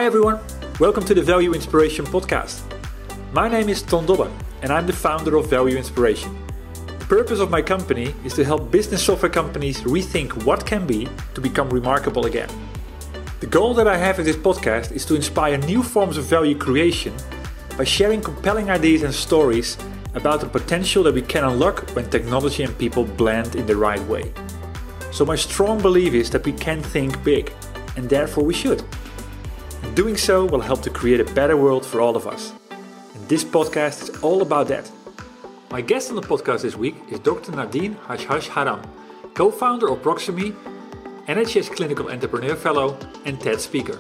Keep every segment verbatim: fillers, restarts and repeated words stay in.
Hi everyone, welcome to the Value Inspiration podcast. My name is Ton Dobbe and I'm the founder of Value Inspiration. The purpose of my company is to help business software companies rethink what can be to become remarkable again. The goal that I have in this podcast is to inspire new forms of value creation by sharing compelling ideas and stories about the potential that we can unlock when technology and people blend in the right way. So my strong belief is that we can think big, and therefore we should. And doing so will help to create a better world for all of us. And this podcast is all about that. My guest on the podcast this week is Doctor Nadine Hashhash Haram, co-founder of Proximie, N H S Clinical Entrepreneur Fellow, and TED speaker.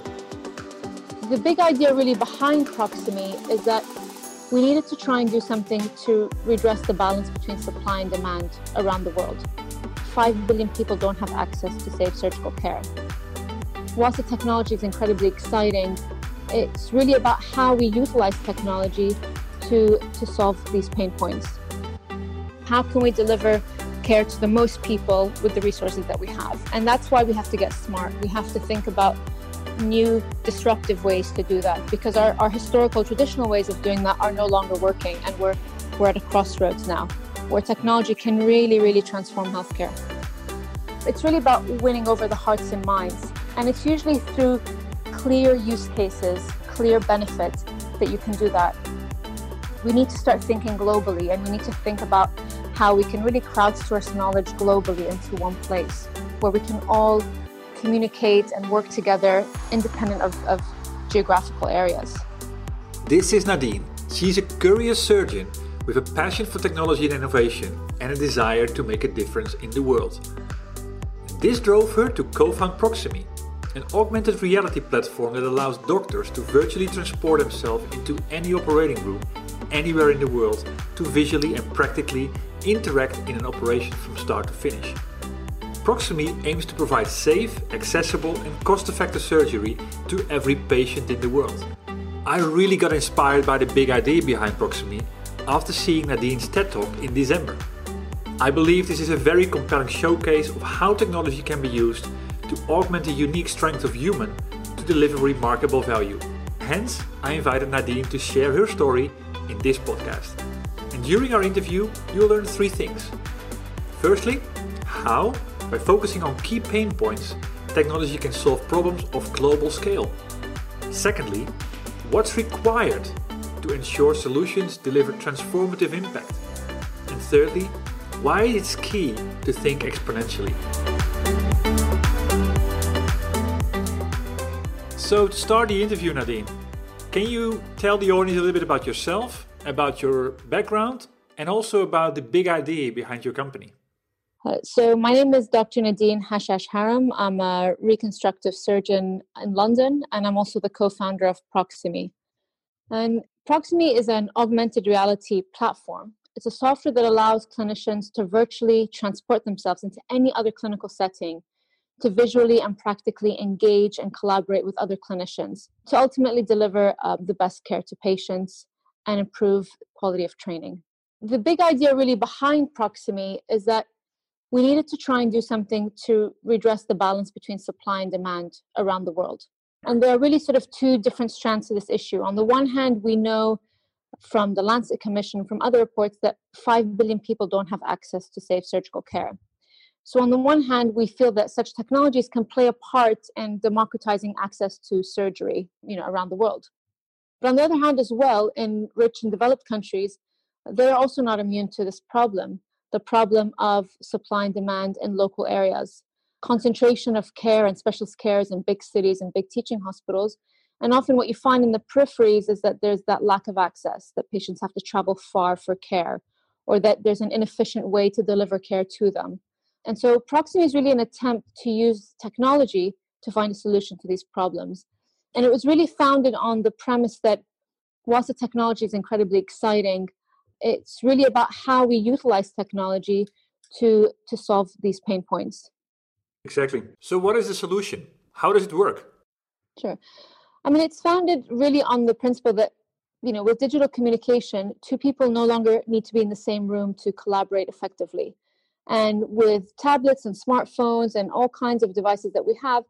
The big idea really behind Proximie is that we needed to try and do something to redress the balance between supply and demand around the world. Five billion people don't have access to safe surgical care. Whilst the technology is incredibly exciting, it's really about how we utilize technology to, to solve these pain points. How can we deliver care to the most people with the resources that we have? And that's why we have to get smart. We have to think about new disruptive ways to do that, because our, our historical traditional ways of doing that are no longer working, and we're, we're at a crossroads now where technology can really, really transform healthcare. It's really about winning over the hearts and minds. And it's usually through clear use cases, clear benefits that you can do that. We need to start thinking globally, and we need to think about how we can really crowdsource knowledge globally into one place where we can all communicate and work together independent of, of geographical areas. This is Nadine. She's a curious surgeon with a passion for technology and innovation and a desire to make a difference in the world. And this drove her to co-found Proximie, an augmented reality platform that allows doctors to virtually transport themselves into any operating room anywhere in the world to visually and practically interact in an operation from start to finish. Proximie aims to provide safe, accessible and cost-effective surgery to every patient in the world. I really got inspired by the big idea behind Proximie after seeing Nadine's TED Talk in December. I believe this is a very compelling showcase of how technology can be used to augment the unique strength of human to deliver remarkable value. Hence, I invited Nadine to share her story in this podcast. And during our interview, you'll learn three things. Firstly, how, by focusing on key pain points, technology can solve problems of global scale. Secondly, what's required to ensure solutions deliver transformative impact. And thirdly, why it's key to think exponentially. So to start the interview, Nadine, can you tell the audience a little bit about yourself, about your background, and also about the big idea behind your company? Uh, so my name is Doctor Nadine Hashhash Haram. I'm a reconstructive surgeon in London, and I'm also the co-founder of Proximie. And Proximie is an augmented reality platform. It's a software that allows clinicians to virtually transport themselves into any other clinical setting, to visually and practically engage and collaborate with other clinicians, to ultimately deliver uh, the best care to patients and improve quality of training. The big idea really behind Proximie is that we needed to try and do something to redress the balance between supply and demand around the world. And there are really sort of two different strands to this issue. On the one hand, we know from the Lancet Commission, from other reports, that five billion people don't have access to safe surgical care. So on the one hand, we feel that such technologies can play a part in democratizing access to surgery, you know, around the world. But on the other hand as well, in rich and developed countries, they're also not immune to this problem, the problem of supply and demand in local areas, concentration of care and specialist cares in big cities and big teaching hospitals. And often what you find in the peripheries is that there's that lack of access, that patients have to travel far for care, or that there's an inefficient way to deliver care to them. And so Proximie is really an attempt to use technology to find a solution to these problems. And it was really founded on the premise that whilst the technology is incredibly exciting, it's really about how we utilize technology to, to solve these pain points. Exactly. So what is the solution? How does it work? Sure. I mean, it's founded really on the principle that, you know, with digital communication, two people no longer need to be in the same room to collaborate effectively. And with tablets and smartphones and all kinds of devices that we have,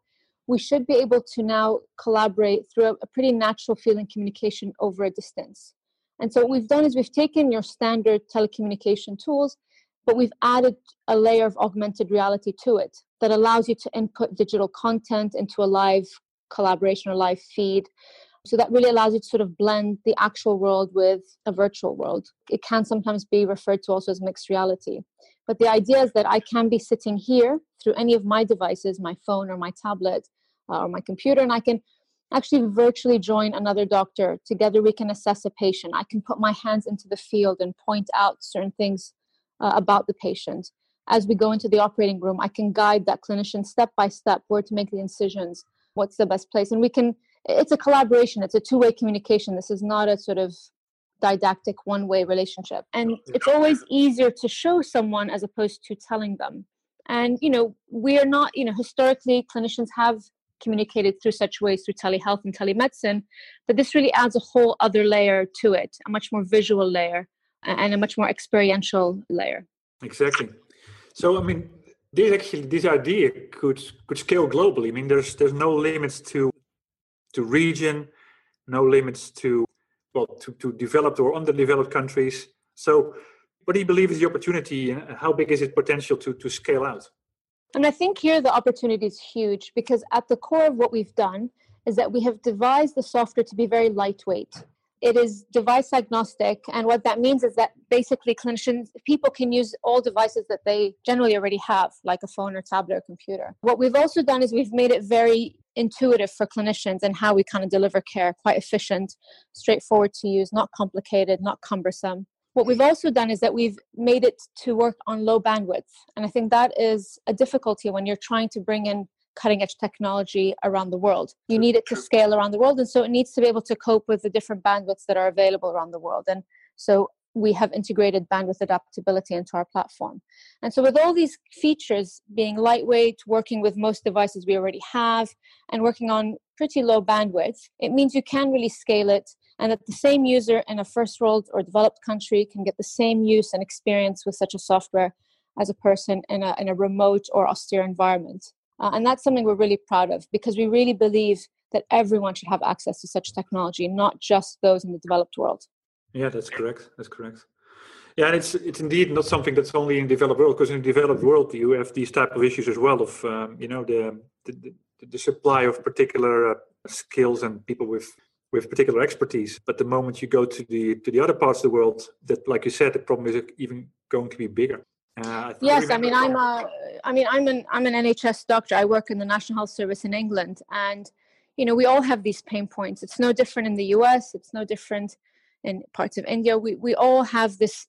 we should be able to now collaborate through a, a pretty natural feeling communication over a distance. And so what we've done is we've taken your standard telecommunication tools, but we've added a layer of augmented reality to it that allows you to input digital content into a live collaboration or live feed. So that really allows you to sort of blend the actual world with a virtual world. It can sometimes be referred to also as mixed reality. But the idea is that I can be sitting here through any of my devices, my phone or my tablet uh, or my computer, and I can actually virtually join another doctor. Together we can assess a patient. I can put my hands into the field and point out certain things uh, about the patient. As we go into the operating room, I can guide that clinician step by step where to make the incisions, what's the best place. And we can, it's a collaboration, it's a two-way communication. This is not a sort of didactic one-way relationship. And it's always easier to show someone as opposed to telling them. And, you know, we are not, you know, historically clinicians have communicated through such ways through telehealth and telemedicine, but this really adds a whole other layer to it, a much more visual layer and a much more experiential layer. Exactly. So, I mean, this actually, this idea could could scale globally. I mean, there's there's no limits to to region, no limits to well to, to developed or underdeveloped countries. So, what do you believe is the opportunity, and how big is its potential to to scale out? And I think here the opportunity is huge, because at the core of what we've done is that we have devised the software to be very lightweight. It is device agnostic, and what that means is that basically clinicians, people can use all devices that they generally already have, like a phone or tablet or computer. What we've also done is we've made it very intuitive for clinicians and how we kind of deliver care, quite efficient, straightforward to use, not complicated, not cumbersome. What we've also done is that we've made it to work on low bandwidth. And I think that is a difficulty when you're trying to bring in cutting edge technology around the world. You need it to scale around the world. And so it needs to be able to cope with the different bandwidths that are available around the world. And so we have integrated bandwidth adaptability into our platform. And so with all these features being lightweight, working with most devices we already have, and working on pretty low bandwidth, it means you can really scale it, and that the same user in a first world or developed country can get the same use and experience with such a software as a person in a, in a remote or austere environment. Uh, and that's something we're really proud of, because we really believe that everyone should have access to such technology, not just those in the developed world. Yeah, that's correct. That's correct. Yeah, and it's it's indeed not something that's only in the developed world, because in the developed world you have these type of issues as well of um, you know the, the the supply of particular uh, skills and people with with particular expertise. But the moment you go to the to the other parts of the world, that, like you said, the problem is even going to be bigger. Uh, yes, I mean I'm a, I mean I'm an I'm an N H S doctor. I work in the National Health Service in England, and you know we all have these pain points. It's no different in the U S. It's no different in parts of India. We we all have this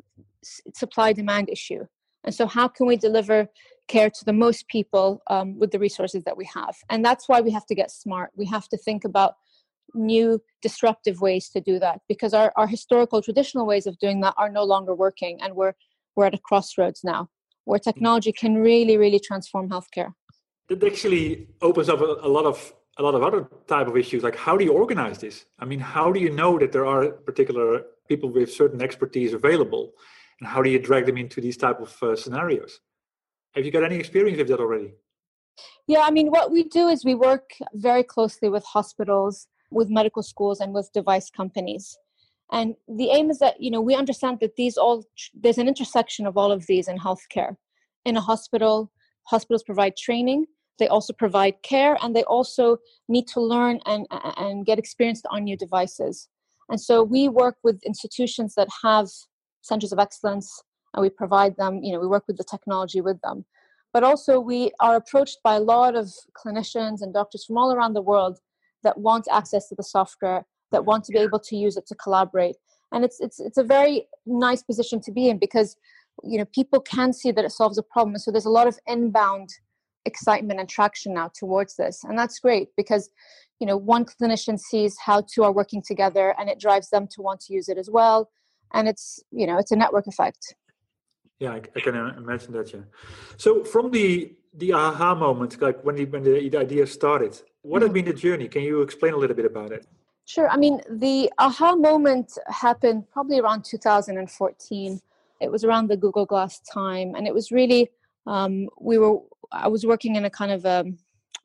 supply demand issue, and so how can we deliver care to the most people um, with the resources that we have? And that's why we have to get smart. We have to think about new disruptive ways to do that, because our, our historical traditional ways of doing that are no longer working, and we're we're at a crossroads now where technology can really really transform healthcare. That actually opens up a, a lot of a lot of other type of issues, like how do you organize this? I mean, how do you know that there are particular people with certain expertise available, and how do you drag them into these type of uh, scenarios? Have you got any experience with that already? Yeah, I mean, what we do is we work very closely with hospitals, with medical schools, and with device companies. And the aim is that, you know, we understand that these all, there's an intersection of all of these in healthcare. In a hospital, hospitals provide training, they also provide care, and they also need to learn and, and get experienced on new devices. And so we work with institutions that have centers of excellence, and we provide them, you know, we work with the technology with them. But also we are approached by a lot of clinicians and doctors from all around the world that want access to the software, that want to be able to use it to collaborate. And it's it's it's a very nice position to be in, because, you know, people can see that it solves a problem. So there's a lot of inbound excitement and traction now towards this. And that's great, because, you know, one clinician sees how two are working together, and it drives them to want to use it as well. And it's, you know, it's a network effect. Yeah, I, I can imagine that. Yeah. So from the the aha moment, like when the when the idea started, what has been the journey? Can you explain a little bit about it? Sure. I mean, the aha moment happened probably around two thousand fourteen. It was around the Google Glass time, and it was really um, we were. I was working in a kind of a,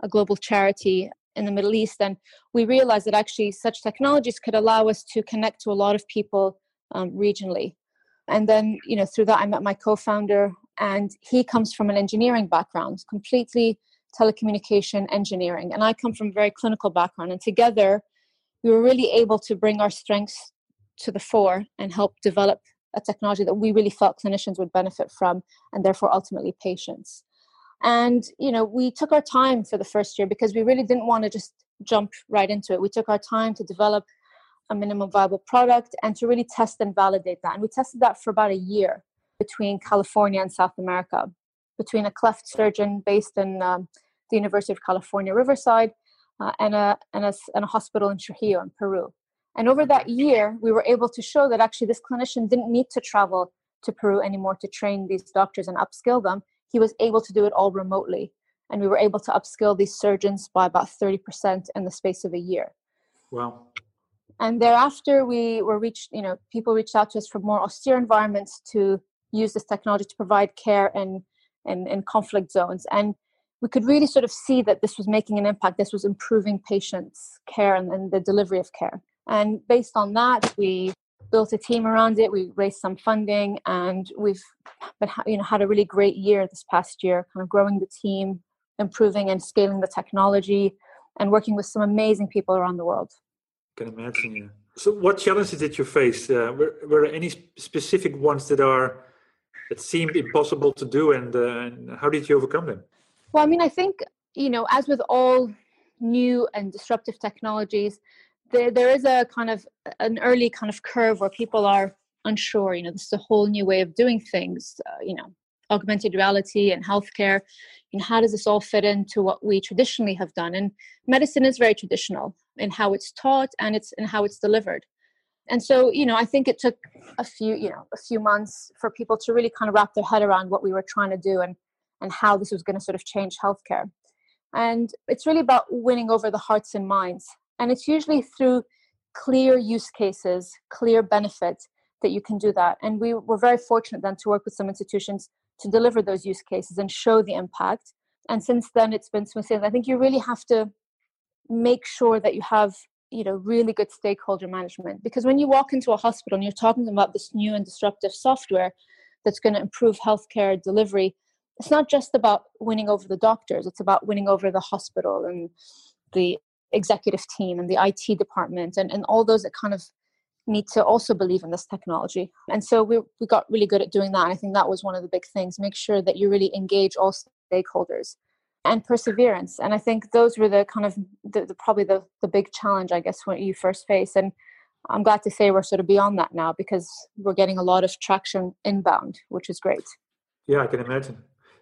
a global charity in the Middle East. And we realized that actually such technologies could allow us to connect to a lot of people um, regionally. And then, you know, through that, I met my co-founder, and he comes from an engineering background, completely telecommunication engineering. And I come from a very clinical background. And together, we were really able to bring our strengths to the fore and help develop a technology that we really felt clinicians would benefit from, and therefore ultimately patients. And, you know, we took our time for the first year because we really didn't want to just jump right into it. We took our time to develop a minimum viable product and to really test and validate that. And we tested that for about a year between California and South America, between a cleft surgeon based in um, the University of California, Riverside, uh, and, a, and, a, and a hospital in Trujillo in Peru. And over that year, we were able to show that actually this clinician didn't need to travel to Peru anymore to train these doctors and upskill them. He was able to do it all remotely. And we were able to upskill these surgeons by about thirty percent in the space of a year. Wow. And thereafter, we were reached, you know, people reached out to us from more austere environments to use this technology to provide care in, in, in conflict zones. And we could really sort of see that this was making an impact. This was improving patients' care and, and the delivery of care. And based on that, we built a team around it. We raised some funding, and we've been, you know, had a really great year this past year, kind of growing the team, improving and scaling the technology, and working with some amazing people around the world. I can imagine, yeah. So what challenges did you face? Uh, were, were there any specific ones that are that seemed impossible to do, and, uh, and how did you overcome them? Well, I mean, I think, you know, as with all new and disruptive technologies, there, there is a kind of an early kind of curve where people are unsure. You know, this is a whole new way of doing things, uh, you know, augmented reality and healthcare. You know, how does this all fit into what we traditionally have done? And medicine is very traditional in how it's taught and it's in how it's delivered. And so, you know, I think it took a few, you know, a few months for people to really kind of wrap their head around what we were trying to do and, and how this was going to sort of change healthcare. And it's really about winning over the hearts and minds. And it's usually through clear use cases, clear benefits that you can do that. And we were very fortunate then to work with some institutions to deliver those use cases and show the impact. And since then, it's been smooth sailing. I think you really have to make sure that you have, you know, really good stakeholder management. Because when you walk into a hospital and you're talking about this new and disruptive software that's going to improve healthcare delivery, it's not just about winning over the doctors. It's about winning over the hospital and the executive team and the I T department and, and all those that kind of need to also believe in this technology. And so we we got really good at doing that. And I think that was one of the big things. Make sure that you really engage all stakeholders and perseverance. And I think those were the kind of the, the probably the, the big challenge, I guess, when you first face. And I'm glad to say we're sort of beyond that now because we're getting a lot of traction inbound, which is great. Yeah, I can imagine.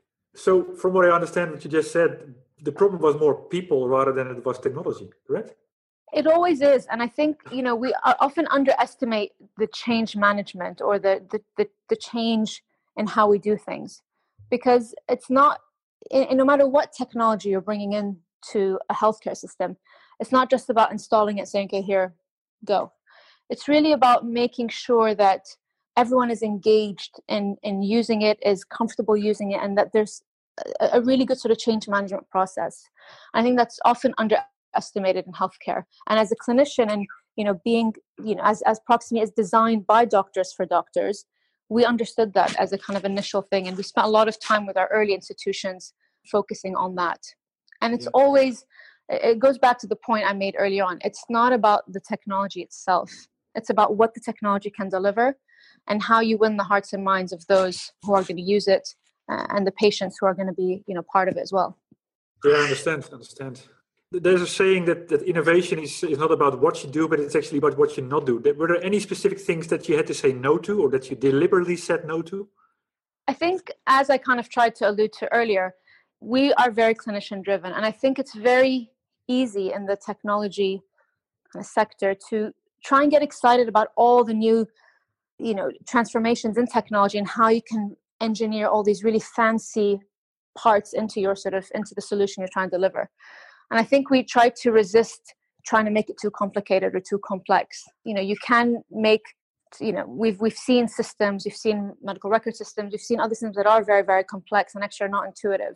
So from what I understand, what you just said, the problem was more people rather than it was technology, correct? It always is. And I think, you know, we often underestimate the change management or the, the, the, the change in how we do things. Because it's not, in, no matter what technology you're bringing into a healthcare system, it's not just about installing it, saying, okay, here, go. It's really about making sure that everyone is engaged in, in using it, is comfortable using it, and that there's a, a really good sort of change management process. I think that's often underestimated in healthcare. And as a clinician and, you know, being, you know, as, as Proximie is designed by doctors for doctors, we understood that as a kind of initial thing. And we spent a lot of time with our early institutions focusing on that. And it's yeah. always, it goes back to the point I made earlier on. It's not about the technology itself. It's about what the technology can deliver and how you win the hearts and minds of those who are going to use it uh, and the patients who are going to be, you know, part of it as well. Yeah, I understand. I understand. There's a saying that, that innovation is, is not about what you do, but it's actually about what you not do. Were there any specific things that you had to say no to or that you deliberately said no to? I think, as I kind of tried to allude to earlier, we are very clinician driven. And I think it's very easy in the technology sector to try and get excited about all the new, you know, transformations in technology and how you can engineer all these really fancy parts into your sort of, into the solution you're trying to deliver. And I think we try to resist trying to make it too complicated or too complex. You know, you can make, you know, we've we've seen systems, we've seen medical record systems, we've seen other systems that are very, very complex and actually are not intuitive.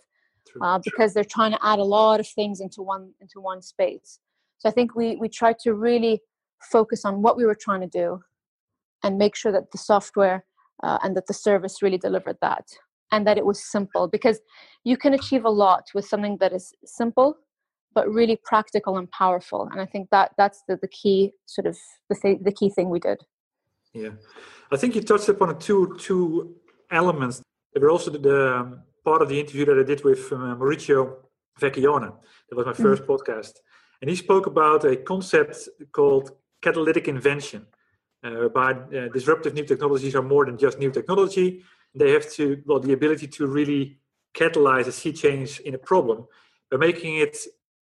uh, because they're trying to add a lot of things into one into one space. So I think we we tried to really focus on what we were trying to do and make sure that the software uh, and that the service really delivered that, and that it was simple, because you can achieve a lot with something that is simple but really practical and powerful. And I think that that's the, the key sort of the th- the key thing we did. Yeah, I think you touched upon two two elements. There were also the, the um, part of the interview that I did with uh, Maurizio Vecchione. That was my first mm-hmm. podcast, and he spoke about a concept called catalytic invention, uh, whereby uh, disruptive new technologies are more than just new technology. They have to well the ability to really catalyze a sea change in a problem by making it.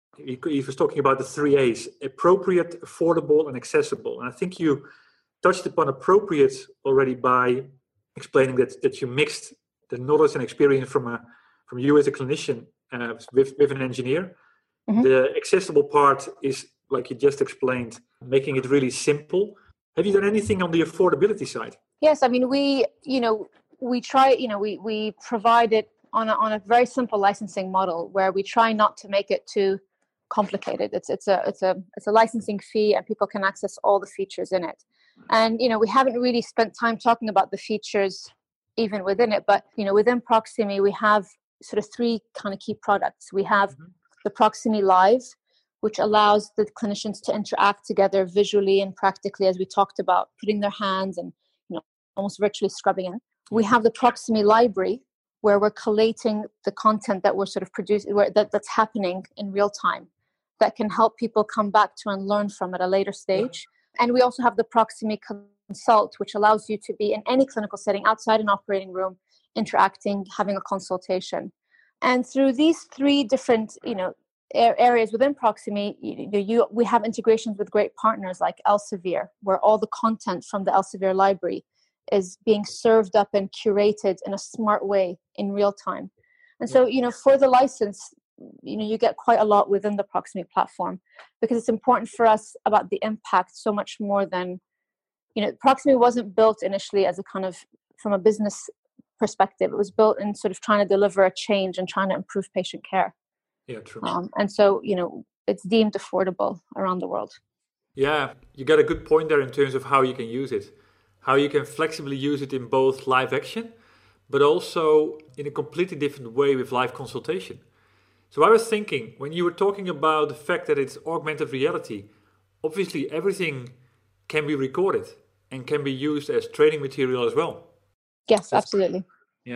He was talking about the three A's: appropriate, affordable, and accessible. And I think you touched upon appropriate already by explaining that, that you mixed the knowledge and experience from a from you as a clinician uh, with, with an engineer. Mm-hmm. The accessible part is, like you just explained, making it really simple. Have you done anything on the affordability side? Yes, I mean, we, you know, we try, you know, we, we provide it on a, on a very simple licensing model where we try not to make it too complicated. It's it's a it's a it's a licensing fee, and people can access all the features in it. And you know, we haven't really spent time talking about the features even within it, but you know, within Proximie we have sort of three kind of key products. We have mm-hmm. the Proximie Live, which allows the clinicians to interact together visually and practically, as we talked about, putting their hands and you know almost virtually scrubbing in. We have the Proximie Library, where we're collating the content that we're sort of producing, where that, that's happening in real time, that can help people come back to and learn from at a later stage. And we also have the Proximie Consult, which allows you to be in any clinical setting outside an operating room, interacting, having a consultation. And through these three different, you know, areas within Proximie, you, you, we have integrations with great partners like Elsevier, where all the content from the Elsevier library is being served up and curated in a smart way in real time. And so, you know, for the license, you know, you get quite a lot within the Proximie platform, because it's important for us about the impact so much more than, you know, Proximie wasn't built initially as a kind of, from a business perspective. It was built in sort of trying to deliver a change and trying to improve patient care. Yeah, true. Um, and so, you know, it's deemed affordable around the world. Yeah, you got a good point there in terms of how you can use it. How you can flexibly use it in both live action, but also in a completely different way with live consultation. So I was thinking, when you were talking about the fact that it's augmented reality, obviously everything can be recorded and can be used as training material as well. Yes, That's absolutely. Yeah.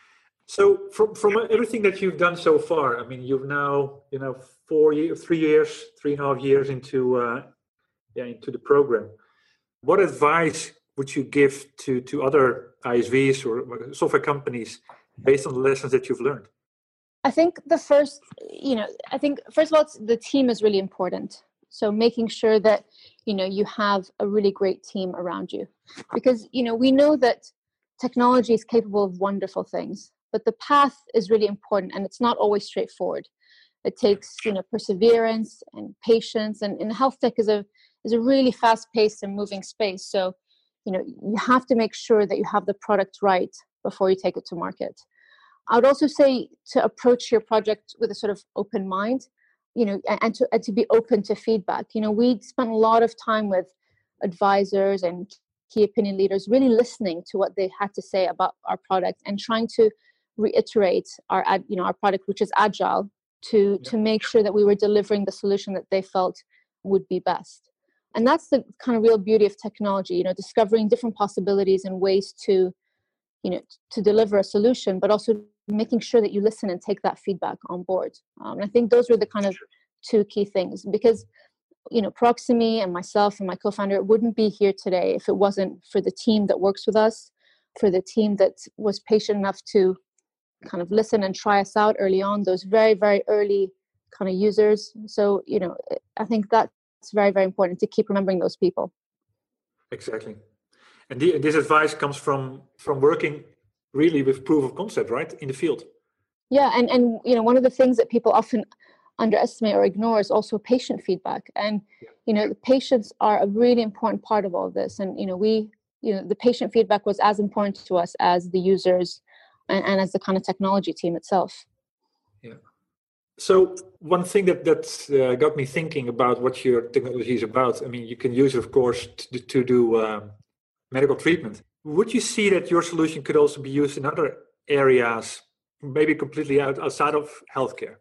So from from everything that you've done so far, I mean, you've now, you know, four years, three years, three and a half years into, uh, yeah, into the program. What advice would you give to, to other I S Vs or software companies based on the lessons that you've learned? I think the first, you know, I think first of all, it's, the team is really important. So making sure that, you know, you have a really great team around you, because, you know, we know that technology is capable of wonderful things, but the path is really important, and it's not always straightforward. It takes, you know, perseverance and patience, and, and health tech is a is a really fast-paced and moving space. So, you know, you have to make sure that you have the product right before you take it to market. I would also say to approach your project with a sort of open mind, you know, and to and to be open to feedback. You know, we spent a lot of time with advisors and key opinion leaders, really listening to what they had to say about our product and trying to reiterate our, you know, our product, which is agile, to to make sure that we were delivering the solution that they felt would be best. And that's the kind of real beauty of technology, you know, discovering different possibilities and ways to, you know, to deliver a solution, but also making sure that you listen and take that feedback on board. Um, and I think those were the kind of two key things, because, you know, Proximie and myself and my co-founder wouldn't be here today if it wasn't for the team that works with us, for the team that was patient enough to kind of listen and try us out early on, those very, very early kind of users. So, you know, I think that's very, very important to keep remembering those people. Exactly. And the, this advice comes from from working really with proof of concept, right, in the field. Yeah, and, and you know, one of the things that people often underestimate or ignore is also patient feedback. And, yeah. you know, the patients are a really important part of all of this. And, you know, we, you know, the patient feedback was as important to us as the users and, and as the kind of technology team itself. Yeah. So one thing that that's uh, got me thinking about what your technology is about. I mean, you can use it, of course, to, to do um, medical treatment. Would you see that your solution could also be used in other areas, maybe completely out, outside of healthcare?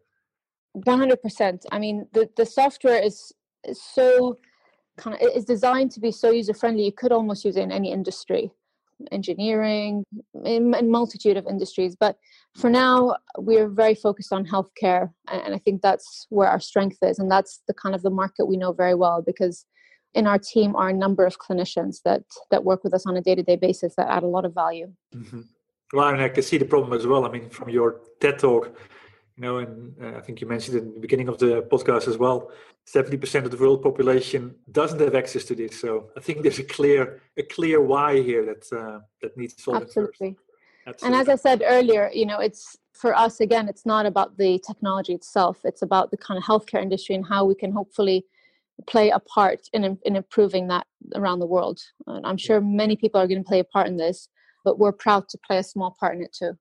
one hundred percent. I mean, the, the software is, is so kind of, it's designed to be so user-friendly. You could almost use it in any industry, engineering, in a multitude of industries. But for now, we're very focused on healthcare. And I think that's where our strength is. And that's the kind of the market we know very well, because in our team are a number of clinicians that, that work with us on a day-to-day basis that add a lot of value. Mm-hmm. Well, and I can see the problem as well. I mean, from your TED Talk, you know, and uh, I think you mentioned it in the beginning of the podcast as well, seventy percent of the world population doesn't have access to this. So I think there's a clear a clear why here that uh, that needs solving Absolutely. first. Absolutely. And as I said earlier, you know, it's for us, again, it's not about the technology itself. It's about the kind of healthcare industry and how we can hopefully play a part in in improving that around the world. And I'm sure many people are going to play a part in this, but we're proud to play a small part in it too.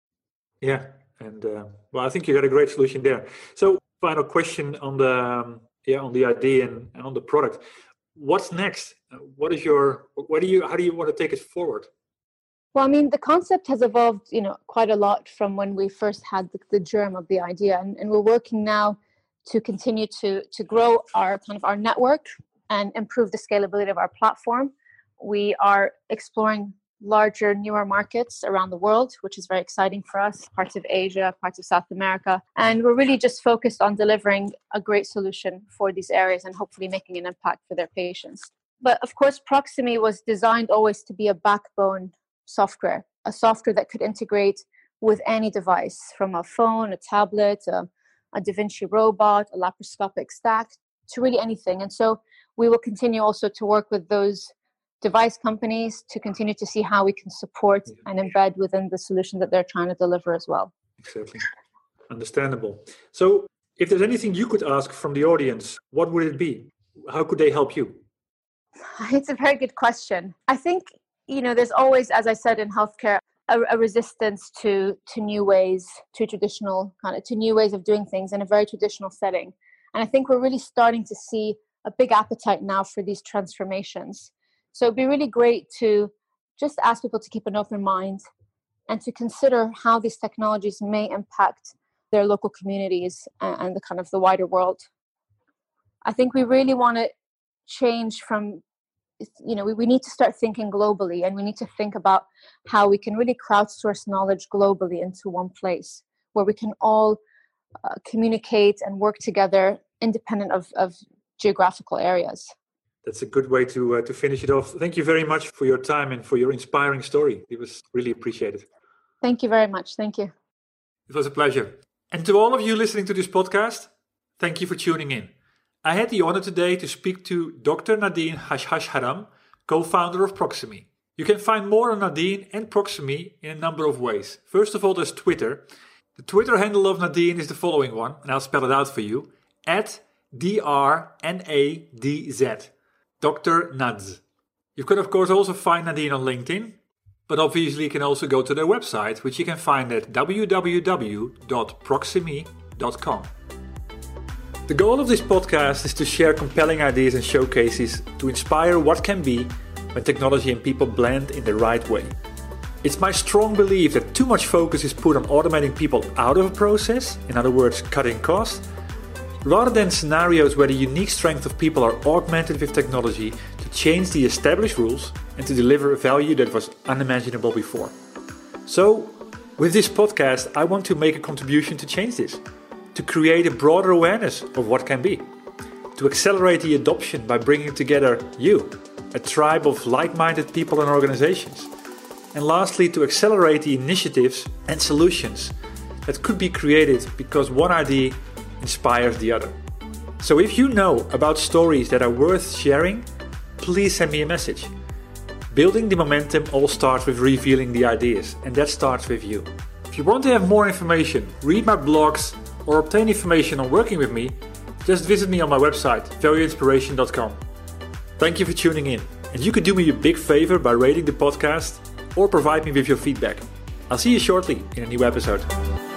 Yeah. And uh, well, I think you got a great solution there. So, final question on the um, yeah on the idea and, and on the product. What's next? What is your? What do you? How do you want to take it forward? Well, I mean, the concept has evolved, you know, quite a lot from when we first had the, the germ of the idea, and, and we're working now to continue to to grow our kind of our network and improve the scalability of our platform. We are exploring larger, newer markets around the world, which is very exciting for us, parts of Asia, parts of South America. And we're really just focused on delivering a great solution for these areas and hopefully making an impact for their patients. But of course, Proximie was designed always to be a backbone software, a software that could integrate with any device, from a phone, a tablet, a, a Da Vinci robot, a laparoscopic stack, to really anything. And so we will continue also to work with those device companies to continue to see how we can support and embed within the solution that they're trying to deliver as well. Exactly. Understandable. So if there's anything you could ask from the audience, what would it be? How could they help you? It's a very good question. I think, you know, there's always, as I said, in healthcare, a, a resistance to to new ways, to traditional kind of to new ways of doing things in a very traditional setting. And I think we're really starting to see a big appetite now for these transformations. So it'd be really great to just ask people to keep an open mind and to consider how these technologies may impact their local communities and the kind of the wider world. I think we really want to change from, you know, we, we need to start thinking globally, and we need to think about how we can really crowdsource knowledge globally into one place where we can all uh, communicate and work together independent of, of geographical areas. That's a good way to uh, to finish it off. Thank you very much for your time and for your inspiring story. It was really appreciated. Thank you very much. Thank you. It was a pleasure. And to all of you listening to this podcast, thank you for tuning in. I had the honor today to speak to Doctor Nadine Hashhashharam, co-founder of Proximie. You can find more on Nadine and Proximie in a number of ways. First of all, there's Twitter. The Twitter handle of Nadine is the following one, and I'll spell it out for you, at D R N A D Z. Doctor Nads. You can of course also find Nadine on LinkedIn, but obviously you can also go to their website, which you can find at w w w dot proximie dot com. The goal of this podcast is to share compelling ideas and showcases to inspire what can be when technology and people blend in the right way. It's my strong belief that too much focus is put on automating people out of a process, in other words, cutting costs, rather than scenarios where the unique strength of people are augmented with technology to change the established rules and to deliver a value that was unimaginable before. So, with this podcast, I want to make a contribution to change this, to create a broader awareness of what can be, to accelerate the adoption by bringing together you, a tribe of like-minded people and organizations, and lastly, to accelerate the initiatives and solutions that could be created because one idea inspires the other. So if you know about stories that are worth sharing, please send me a message. Building the momentum all starts with revealing the ideas, and that starts with you. If you want to have more information, read my blogs, or obtain information on working with me, just visit me on my website, value inspiration dot com. Thank you for tuning in, and you could do me a big favor by rating the podcast or provide me with your feedback. I'll see you shortly in a new episode.